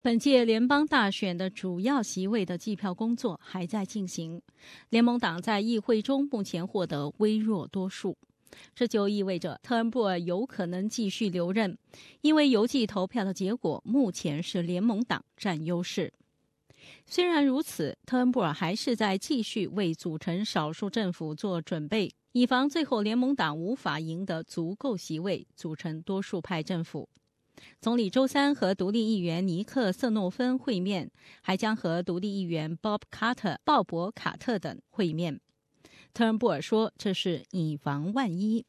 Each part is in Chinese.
本届联邦大选的主要席位的计票工作还在进行，联盟党在议会中目前获得微弱多数，这就意味着特恩布尔有可能继续留任，因为邮寄投票的结果目前是联盟党占优势。虽然如此，特恩布尔还是在继续为组成少数政府做准备，以防最后联盟党无法赢得足够席位组成多数派政府。总理周三和独立议员尼克·瑟诺芬会面，还将和独立议员鲍勃·卡特等会面。特恩布尔说，这是以防万一。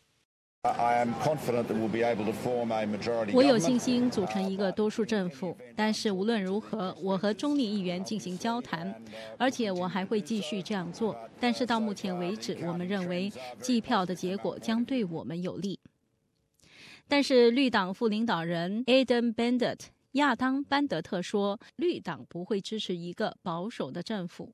我有信心组成一个多数政府，但是无论如何，我和中立议员进行交谈，而且我还会继续这样做。但是到目前为止，我们认为计票的结果将对我们有利。但是绿党副领导人 Adam Bandit 亚当·班德特说，绿党不会支持一个保守的政府。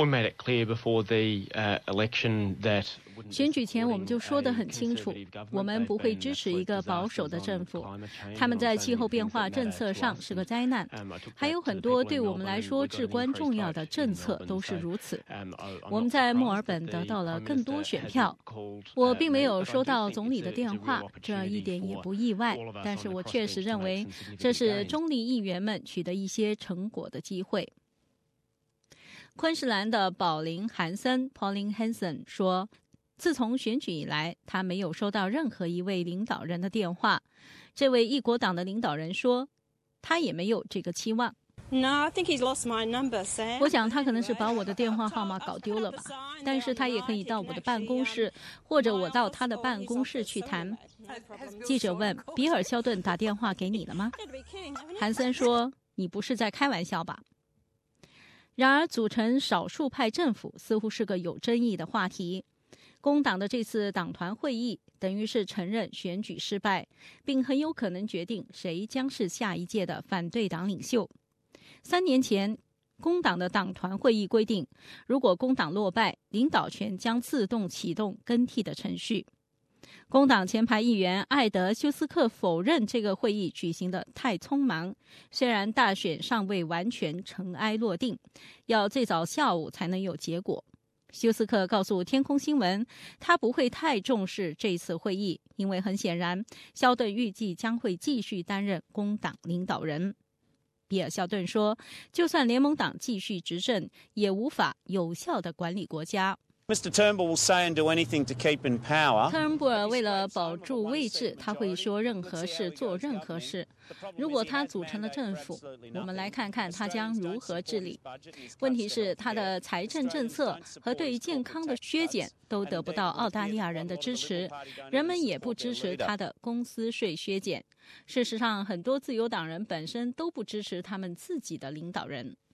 选举前我们就说得很清楚，我们不会支持一个保守的政府，他们在气候变化政策上是个灾难，还有很多对我们来说至关重要的政策都是如此。我们在墨尔本得到了更多选票，我并没有收到总理的电话，这一点也不意外，但是我确实认为这是中立议员们取得一些成果的机会。昆士兰的保林·韩森 Pauline Hanson 说，自从选举以来，他没有收到任何一位领导人的电话。这位异国党的领导人说，他也没有这个期望。我想他可能是把我的电话号码搞丢了吧，但是他也可以到我的办公室，或者我到他的办公室去谈。记者问，比尔·肖顿打电话给你了吗？韩森说，你不是在开玩笑吧？然而，组成少数派政府似乎是个有争议的话题。工党的这次党团会议等于是承认选举失败，并很有可能决定谁将是下一届的反对党领袖。3年前，工党的党团会议规定，如果工党落败，领导权将自动启动更替的程序。工党前排议员艾德·休斯克否认这个会议举行得太匆忙，虽然大选尚未完全尘埃落定，要最早下午才能有结果。休斯克告诉天空新闻，他不会太重视这次会议，因为很显然，肖顿预计将会继续担任工党领导人。比尔·肖顿说，就算联盟党继续执政，也无法有效地管理国家。特恩布尔为了保住位置，他会说任何事，做任何事。如果他组成了政府，我们来看看他将如何治理。问题是，他的财政政策和对于健康的削减都得不到澳大利亚人的支持，人们也不支持他的公司税削减。事实上，很多自由党人本身都不支持他们自己的领导人。